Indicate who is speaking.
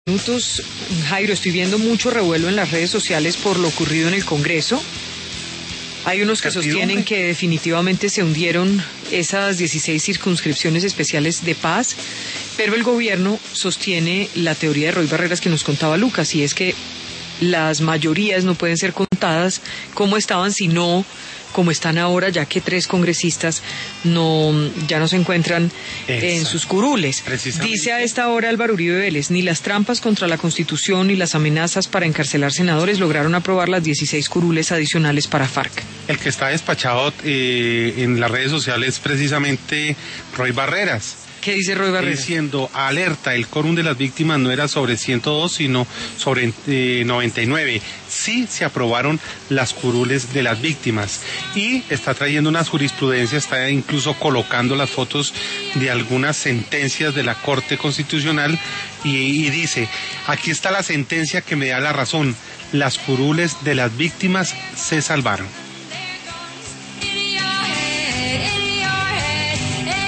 Speaker 1: Minutos, Jairo, estoy viendo mucho revuelo en las redes sociales por lo ocurrido en el Congreso. Hay unos que sostienen que definitivamente se hundieron esas 16 circunscripciones especiales de paz, pero el gobierno sostiene la teoría de Roy Barreras que nos contaba Lucas, y es que las mayorías no pueden ser contadas como estaban, sino como están ahora, ya que 3 congresistas ya no se encuentran en sus curules. Dice a esta hora Álvaro Uribe Vélez: ni las trampas contra la Constitución ni las amenazas para encarcelar senadores lograron aprobar las 16 curules adicionales para FARC.
Speaker 2: El que está despachado en las redes sociales es precisamente Roy Barreras.
Speaker 1: ¿Qué dice Roy Barreras?
Speaker 2: Diciendo: alerta, el quórum de las víctimas no era sobre 102, sino sobre 99. Sí se aprobaron las curules de las víctimas. Y está trayendo una jurisprudencia, está incluso colocando las fotos de algunas sentencias de la Corte Constitucional y dice: aquí está la sentencia que me da la razón. Las curules de las víctimas se salvaron.